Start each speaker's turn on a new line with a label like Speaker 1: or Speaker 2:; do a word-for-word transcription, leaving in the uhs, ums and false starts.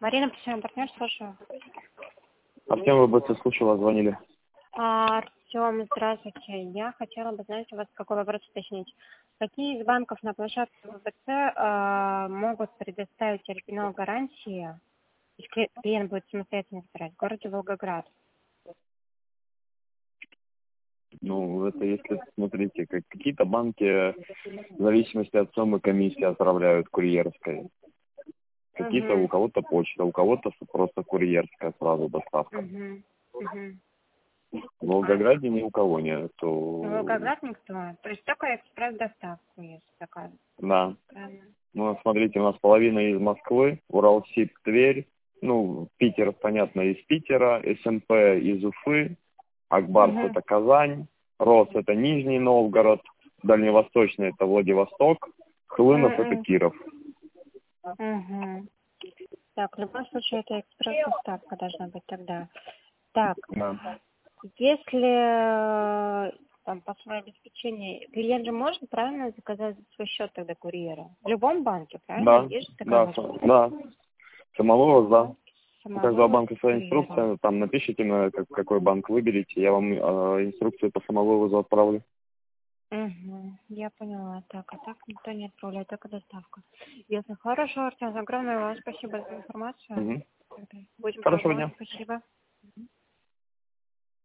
Speaker 1: Марина, профессиональный партнер, слушаю.
Speaker 2: Артем, вы быстро слушаю, вас звонили.
Speaker 1: А, Артем, здравствуйте. Я хотела бы, знаете, у вас какой вопрос уточнить. Какие из банков на площадке ВБЦ а, могут предоставить оригинал гарантии, если клиент будет самостоятельно выбирать, в городе Волгоград?
Speaker 2: Ну, это если, смотрите, как какие-то банки в зависимости от суммы комиссии отправляют курьерской. Какие-то
Speaker 1: Угу.
Speaker 2: у кого-то почта, у кого-то просто курьерская сразу доставка.
Speaker 1: Угу. Угу.
Speaker 2: В Волгограде ни у кого нет. То...
Speaker 1: Волгоград никто? То есть только экспресс-доставку есть такая?
Speaker 2: Да.
Speaker 1: Правильно.
Speaker 2: Ну, смотрите, у нас половина из Москвы, Уралсиб, Тверь, ну, Питер, понятно, из Питера, СМП из Уфы, Акбарс
Speaker 1: Угу.
Speaker 2: это Казань, Рос это Нижний Новгород, Дальневосточный это Владивосток, Хлынов это Киров.
Speaker 1: Угу. Так, в любом случае это экспресс-доставка должна быть тогда. Так,
Speaker 2: Да.
Speaker 1: если э, там по своему обеспечению, клиент же может правильно заказать за свой счет тогда курьера? В любом банке, правильно?
Speaker 2: Да,
Speaker 1: Есть же такая
Speaker 2: да,
Speaker 1: возможность?
Speaker 2: да. Самого, да. У
Speaker 1: Самого
Speaker 2: каждого банка своя
Speaker 1: курьера.
Speaker 2: инструкция, там напишите, на как, какой банк выберете, я вам э, инструкцию по самовывозу отправлю.
Speaker 1: Угу, я поняла. Так, а так никто не отправляет, только доставка. Ясно. Хорошо, Артем, огромное вам спасибо за информацию.
Speaker 2: Угу.
Speaker 1: Будем
Speaker 2: Хорошего
Speaker 1: пробовать.
Speaker 2: дня.
Speaker 1: Спасибо.